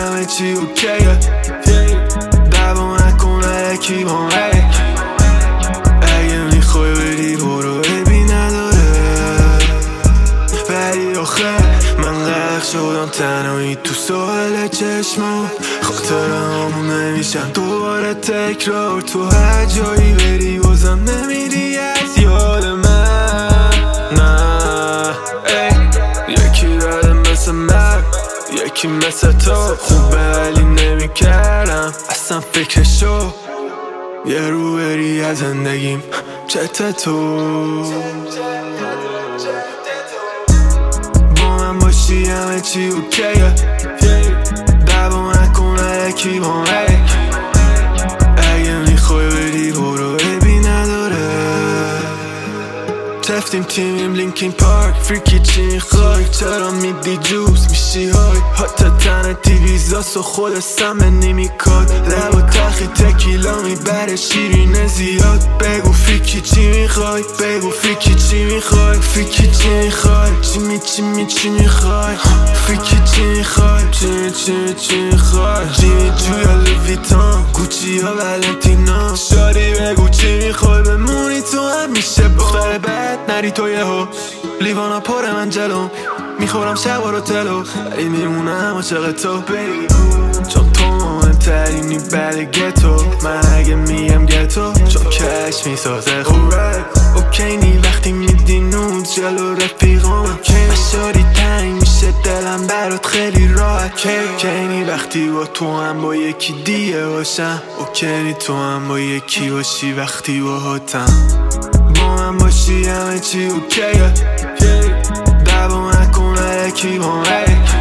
همه چی اوکیه دعوا نکن الکی با من اگه میخوای بری برو عیبی نداره ولی آخه من غرق شدم تنهایی تو ساحل چشمات خاطرهامون نمیشن دوباره تکرار تو هر جایی بری بازم نمیری از یاد من نه یکی داره مثل من یکی مثل تو خوبه ولی نمیکردم اصلا فکرشو یه رو بری از زندگیم چته تو با من باشی همه چی اوکیه دعوا نکن الکی با من اگه میخوای بری برو عیبی نداره رفتیم تیمیم لینکین پارک فریکی چی میخوای چرا میدی جوز میشی های حتی تنه تیویزاست و خود سمه نمیکاد لب و تخی تکیلا میبره شیرین زیاد بگو فریکی چی میخوای بگو فریکی چی میخوای فریکی چی میخوای چی میخوای فریکی چی میخوای چی میخوای جیمی جویا لویتان گوچی ها ولنتینا شادی بگو چی میخوای بمونی تو همیشه بختر بد نری تو یه ها لیوانا پاره من جلو میخورم شب رو تلو ولی میمونم عاشق تو بگی چون تو مهمترینی بعد گتو من اگه میگم گتو چون کش میسازه خوب اوکی نی وقتی میدی نود جلو رفیقام مشاری تنگ میشه دلم برات خیلی راحت کینی وقتی با تو هم با یکی دیگه باشم اوکی تو هم با یکی باشی وقتی با هاتم با من باشی همه چی اوکیه دعوا نکن الکی با من